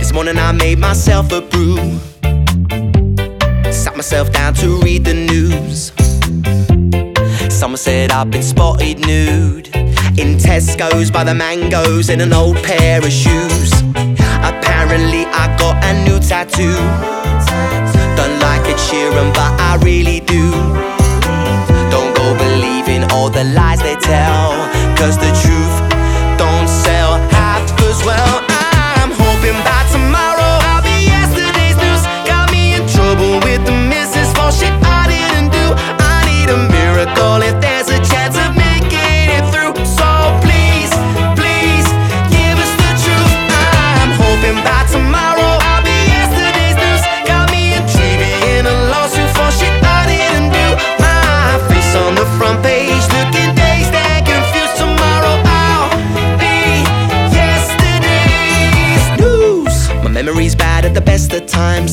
This morning I made myself a brew, sat myself down to read the news. Someone said I've been spotted nude in Tesco's by the mangoes in an old pair of shoes. Apparently I got a new tattoo. Don't like Ed Sheeran but I really do. Don't go believing all the lies they tell, 'cause the truth don't sell half as well. I'm hoping by tomorrow I'll be yesterday's news. Got me in trouble with the missus for shit I didn't do. I need a miracle if there's a chance of making it through. So please, please, give us the truth. I'm hoping by tomorrow I'll be yesterday's news. Got me in TV in a lawsuit for shit I didn't do. My face on the front page, looking dazed and confused. Tomorrow I'll be yesterday's news. My memory's bad at the best of times.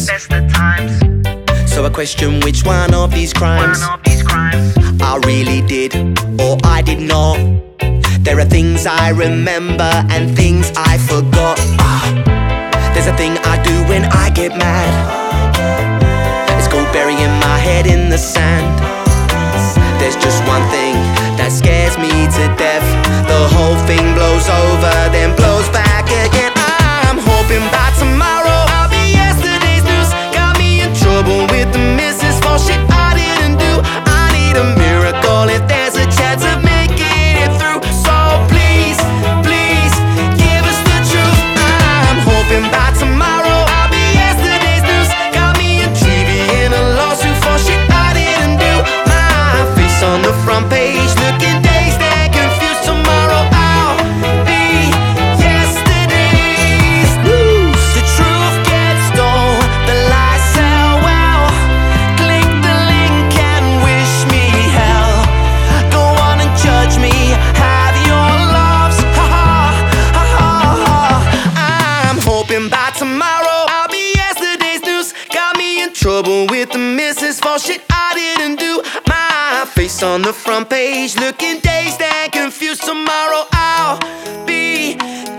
So I question which one of these crimes I really did or I did not. There are things I remember and things I forgot. There's a thing I do when I get mad. It's called burying my head in the sand. There's just one thing that scares me to death. The whole thing blows over, then blows back again. I'm hoping by tomorrow I'll be yesterday's news. Got me in trouble with the missus for shit I didn't do. I need a miracle if there's a chance of making it through. So please, please, give us the truth. I'm hoping by tomorrow I'll be yesterday's news. Got me in TV in a lawsuit for shit I didn't do. My face on the front page, looking dazed and confused. Tomorrow I'll be yesterday's news. The truth gets stole, the lies sell well. Click the link and wish me hell. Go on and judge me, have your loves. Ha ha, ha ha ha. I'm hoping by tomorrow I'll be yesterday's news. Got me in trouble with the missus for shit I didn't do. My face on the front page, looking dazed and confused. Tomorrow I'll be